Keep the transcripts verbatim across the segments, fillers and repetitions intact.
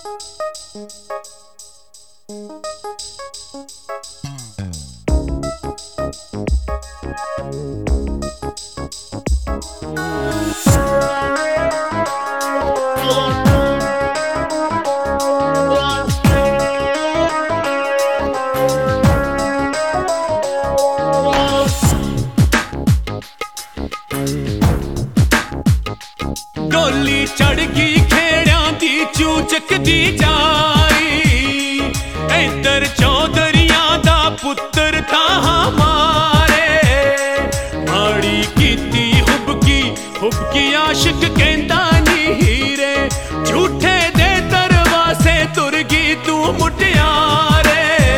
डोली चढ़ गई खेड़ियां दी चूचक दी जाई इधर चौधरियां दा पुत्तर था हमारे माड़ी कीती हुबकी हुबकी आशिक कहंदा नी हीरे झूठे दे दरवाजे तुर गई तू मुटियारे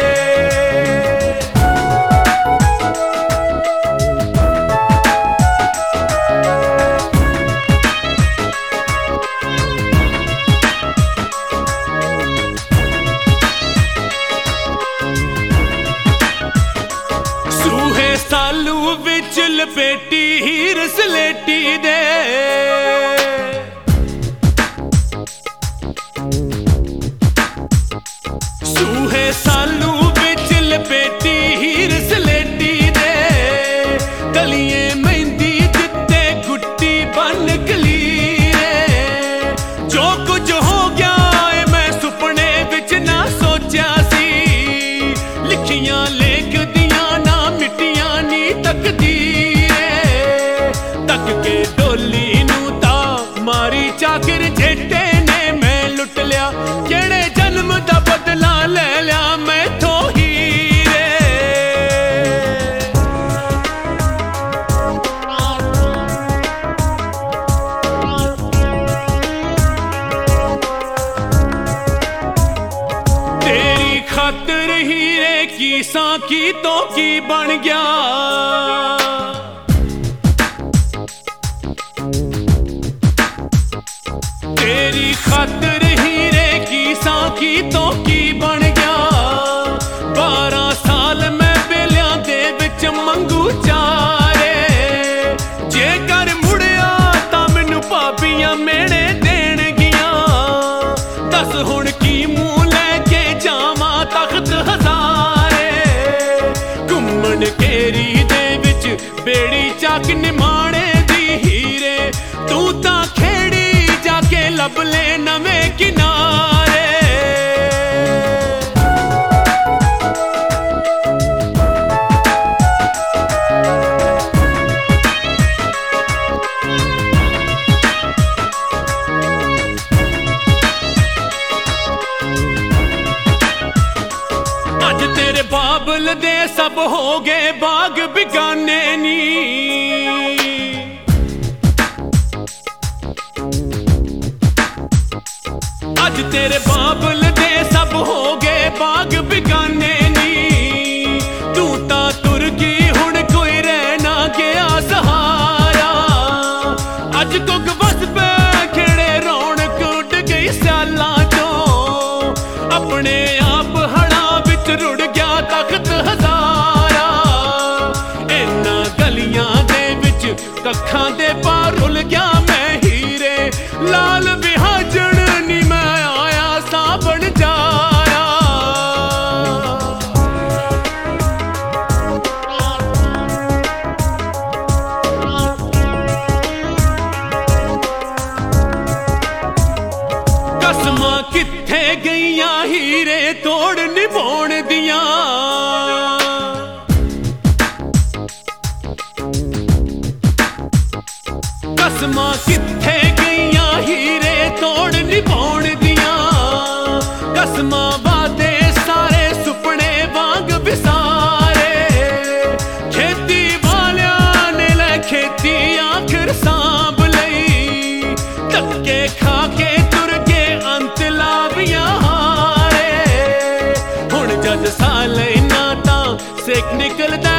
सालू विच लपेटी हीर सलेटी दे सूहे सालू विच लपेटी हीर सलेटी दे गलिए मेहंदी जिते गुट्टी बन गलीरे जो कुछ हो गया है मैं सुपने विच ना सोचा सी लिखियां लेख दियां ना मिट्टियां नी तकदीरे तक के डोली नू ता मारी चाकर जेटे ने मैं लुट लिया जेड़े जन्म दा बदला ले लिया मैं तो हीरे तेरी खातिर हीरे की सा की तो की बन गया तेरी खातिर हीरे की सा की तो की बन गया बारह साल मैं बेलियां दे विच मंगू चारे जे कर मुड़िया तां मैनू भाबियां मेणे देण गियां दस हुण की मूंह लैके जावां तख्त हज़ारे घुम्मण केरी दे विच बेड़ी चाक निमाणे दी हीरे तू तां खेड़ी जाके लब ले नवें किनारे अज तेरे बाबल दे सब हो गए बाग बिगाने नी अज तेरे बाबल दे सब हो गए बाग बिगाने नी तू ता तुर गई हुण कोई रहना गया सहारा अज कुक बस पे खेड़े रौनक उड़ गई स्यालां चों अपने आप हड़ा विच रुड़ गया तख्त हज़ारा इन्हां गलियां दे विच कखां दे पार रुल गया मैं हीरे लाल विहाजण नी मैं आया साबण जाया कसमां कित्थे गईयां हीरे तोड़ निभाउण दियां कसमां कित्थे गईयां हीरे तोड़ निभाउण दियां कसमां वादे सारे सुपने वांग विसारे खेती वालियां ने लै खेती आखिर सांभ लई धक्के खा के तुर के अंत लावियां हारे हुण जद साल इन्ना तां सेक निकलदा